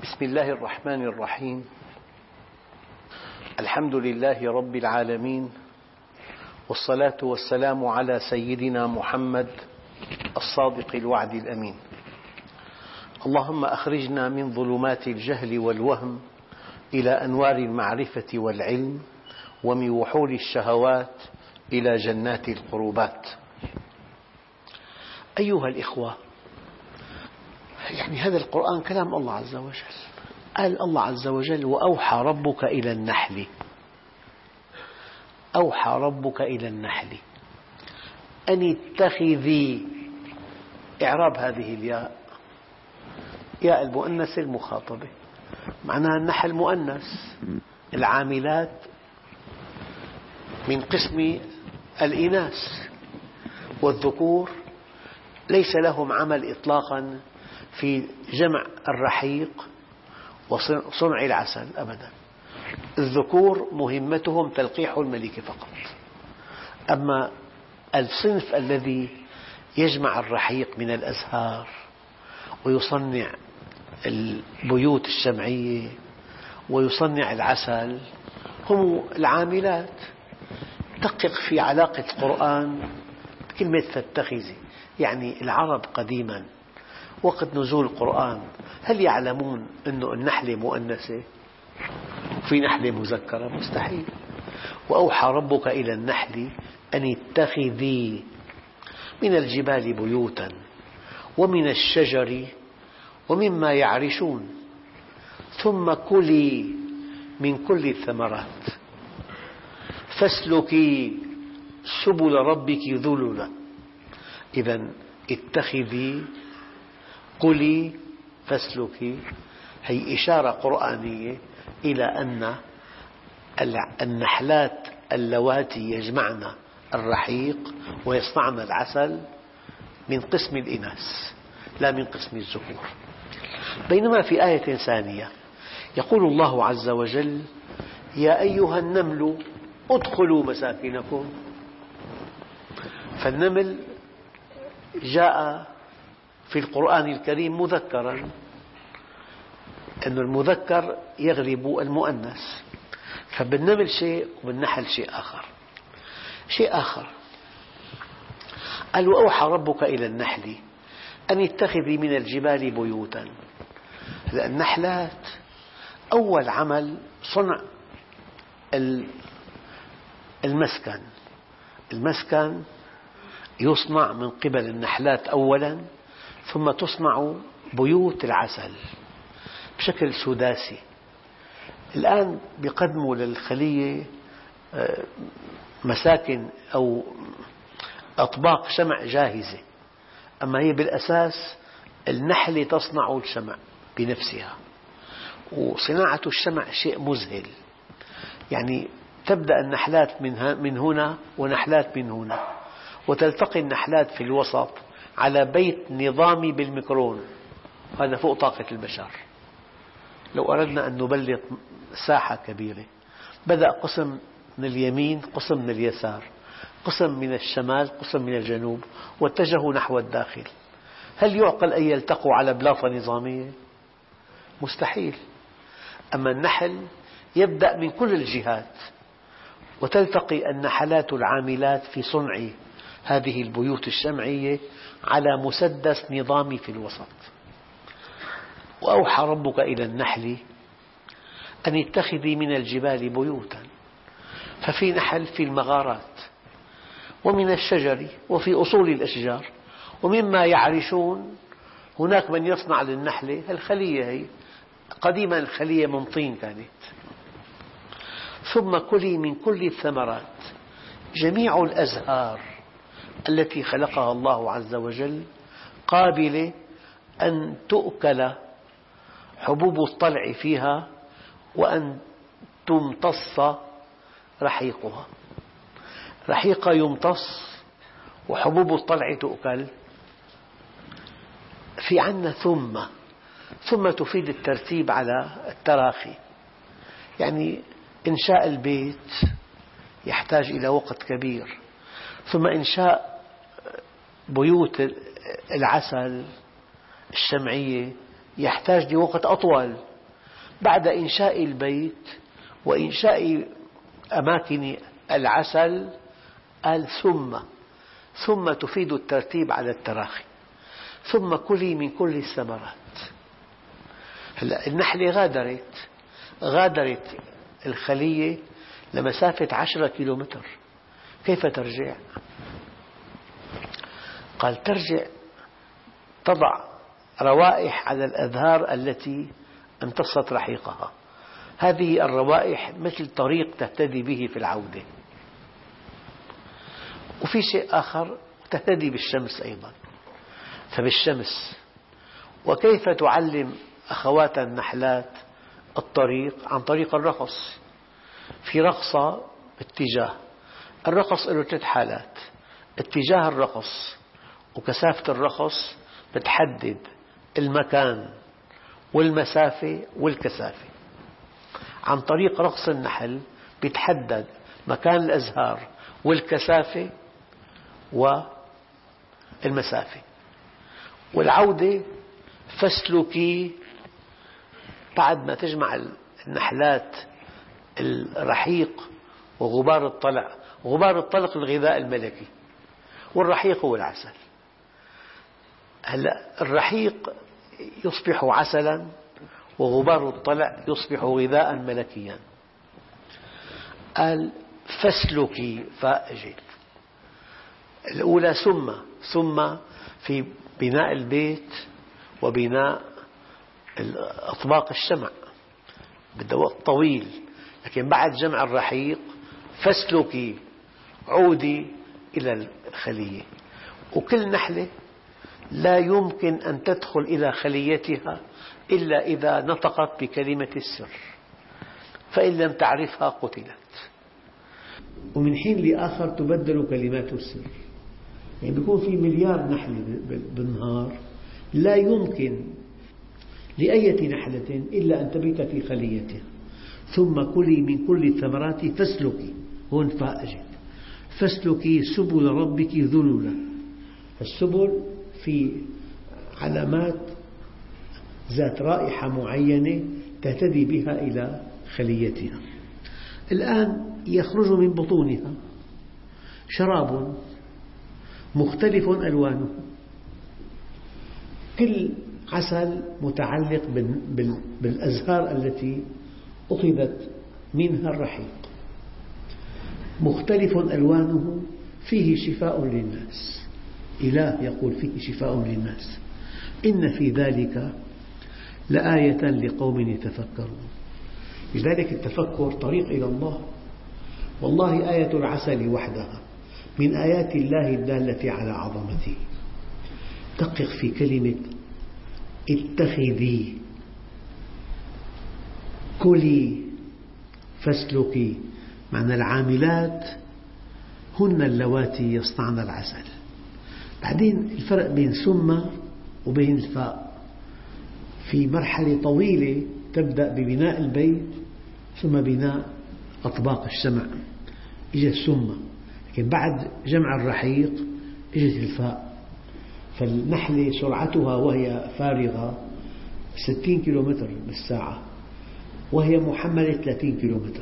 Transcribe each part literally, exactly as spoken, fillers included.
بسم الله الرحمن الرحيم. الحمد لله رب العالمين، والصلاة والسلام على سيدنا محمد الصادق الوعد الأمين. اللهم أخرجنا من ظلمات الجهل والوهم إلى أنوار المعرفة والعلم، ومن وحول الشهوات إلى جنات القربات. أيها الإخوة، يعني هذا القرآن كلام الله عز وجل. قال الله عز وجل: وأوحى ربك إلى النحل. أوحى ربك إلى النحل أن اتخذي. إعراب هذه الياء ياء المؤنث المخاطبة، معناها النحل مؤنث. العاملات من قسم الإناث، والذكور ليس لهم عمل إطلاقا في جمع الرحيق وصنع العسل أبدا. الذكور مهمتهم تلقيح الملك فقط. أما الصنف الذي يجمع الرحيق من الأزهار ويصنع البيوت الشمعية ويصنع العسل هم العاملات. دقق في علاقة القرآن بكلمة فاتخذي. يعني العرب قديما وقت نزول القرآن هل يعلمون أن النحلة مؤنثة؟ في نحلة مذكرة؟ مستحيل. وأوحى ربك إلى النحل أن اتخذي من الجبال بيوتا ومن الشجر ومما يعرشون ثم كلي من كل الثمرات فاسلكي سبل ربك ذللا. إذن اتخذي، كلي، فاسلكي هي إشارة قرآنية إلى أن النحلات اللواتي يجمعن الرحيق ويصنعن العسل من قسم الإناث لا من قسم الذكور. بينما في آية ثانية يقول الله عز وجل: يا أيها النمل ادخلوا مساكنكم. فالنمل جاء في القرآن الكريم مذكرا، أن المذكر يغلب المؤنث. فبالنمل شيء وبالنحل شيء آخر. شيء آخر قال: وأوحى ربك إلى النحل أن اتخذي من الجبال بيوتا. النحلات أول عمل صنع المسكن. المسكن يصنع من قبل النحلات أولا، ثم تصنع بيوت العسل بشكل سداسي. الآن يقدموا للخلية مساكن أو أطباق شمع جاهزة، أما هي بالأساس النحلة تصنع الشمع بنفسها. وصناعة الشمع شيء مذهل. يعني تبدأ النحلات من هنا ونحلات من هنا، وتلتقي النحلات في الوسط على بيت نظامي بالميكرون. هذا فوق طاقة البشر. لو أردنا أن نبلط ساحة كبيرة، بدأ قسم من اليمين، قسم من اليسار، قسم من الشمال، قسم من الجنوب، واتجهوا نحو الداخل. هل يعقل أن يلتقوا على بلاطة نظامية؟ مستحيل. أما النحل يبدأ من كل الجهات، وتلتقي النحلات العاملات في صنع هذه البيوت الشمعية على مسدس نظامي في الوسط. وأوحى ربك إلى النحل أن اتخذي من الجبال بيوتا. ففي نحل في المغارات، ومن الشجر، وفي أصول الأشجار، ومما يعرشون. هناك من يصنع للنحلة الخلية. هي قديما الخلية من طين كانت. ثم كلي من كل الثمرات. جميع الأزهار التي خلقها الله عز وجل قابلة أن تؤكل حبوب الطلع فيها وأن تمتص رحيقها. رحيقها يمتص وحبوب الطلع تؤكل. في عنا ثم ثم تفيد الترتيب على التراخي. يعني إنشاء البيت يحتاج إلى وقت كبير، ثم إنشاء بيوت العسل الشمعية يحتاج لوقت أطول. بعد إنشاء البيت وإنشاء أماكن العسل قال ثم ثم تفيد الترتيب على التراخي، ثم كلي من كل الثمرات. هلا النحلة غادرت غادرت الخلية لمسافة عشرة كيلومتر، كيف ترجع؟ قال ترجع تضع روائح على الأزهار التي امتصت رحيقها، هذه الروائح مثل طريق تهتدي به في العودة. وفي شيء آخر، تهتدي بالشمس أيضا، فبالشمس. وكيف تعلم أخوات النحلات الطريق؟ عن طريق الرقص. في رقصة باتجاه، الرقص له ثلاث حالات: اتجاه الرقص وكثافة الرقص بتحدد المكان والمسافة والكثافة. عن طريق رقص النحل بيتحدد مكان الأزهار والكثافة والمسافة. والعودة فاسلكي، بعد ما تجمع النحلات الرحيق وغبار الطلع. غبار الطلق الغذاء الملكي، والرحيق هو العسل. هلا الرحيق يصبح عسلا وغبار الطلع يصبح غذاء ملكيا. قال فاسلكي، فأجل الأولى ثم ثم في بناء البيت وبناء أطباق الشمع بده وقت طويل، لكن بعد جمع الرحيق فاسلكي، عودي إلى الخلية. وكل نحلة لا يمكن أن تدخل إلى خليتها إلا إذا نطقت بكلمة السر، فإن لم تعرفها قتلت. ومن حين لآخر تبدل كلمات السر، يعني بيكون في مليار نحلة بالنهار، لا يمكن لأية نحلة إلا أن تبيت في خليتها. ثم كلي من كل الثمرات فاسلكي، هون فأجل فاسلكي سبل ربك ذللا. السبل في علامات ذات رائحة معينة تهتدي بها إلى خليتها. الآن يخرج من بطونها شراب مختلف ألوانه، كل عسل متعلق بالأزهار التي أخذت منها الرحيق، مختلف ألوانه، فيه شفاء للناس. إله يقول فيه شفاء للناس، إن في ذلك لآية لقوم يتفكرون. لذلك التفكر طريق إلى الله. والله آية العسل وحدها من آيات الله الدالة على عظمته. دقق في كلمة اتخذي، كلي، فاسلكي، معنى العاملات هن اللواتي يصنعن العسل. بعدين الفرق بين ثم وبين الفاء، في مرحلة طويلة تبدأ ببناء البيت ثم بناء أطباق الشمع، إجت ثم، لكن بعد جمع الرحيق إجت الفاء. فالنحلة سرعتها وهي فارغة ستين كيلومتر بالساعة، وهي محملة ثلاثين كيلومتر.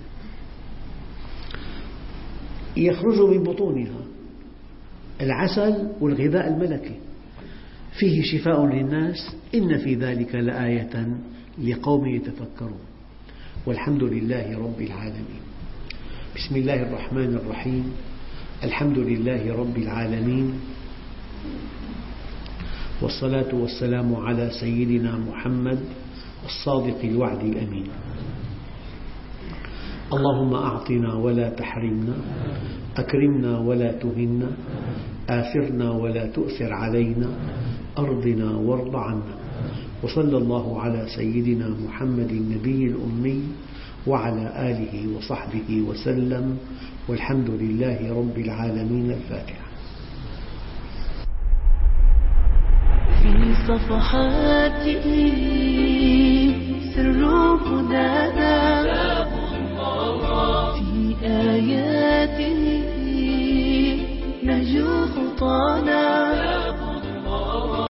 يخرج من بطونها العسل والغذاء الملكي، فيه شفاء للناس، إن في ذلك لآية لقوم يتفكرون. والحمد لله رب العالمين. بسم الله الرحمن الرحيم. الحمد لله رب العالمين، والصلاة والسلام على سيدنا محمد الصادق الوعد الأمين. اللهم أعطنا ولا تحرمنا، أكرمنا ولا تهنا، آثرنا ولا تؤثر علينا، أرضنا وارض عنا. وصلى الله على سيدنا محمد النبي الأمي وعلى آله وصحبه وسلم، والحمد لله رب العالمين. الفاتحة. في صفحاته سر هدانا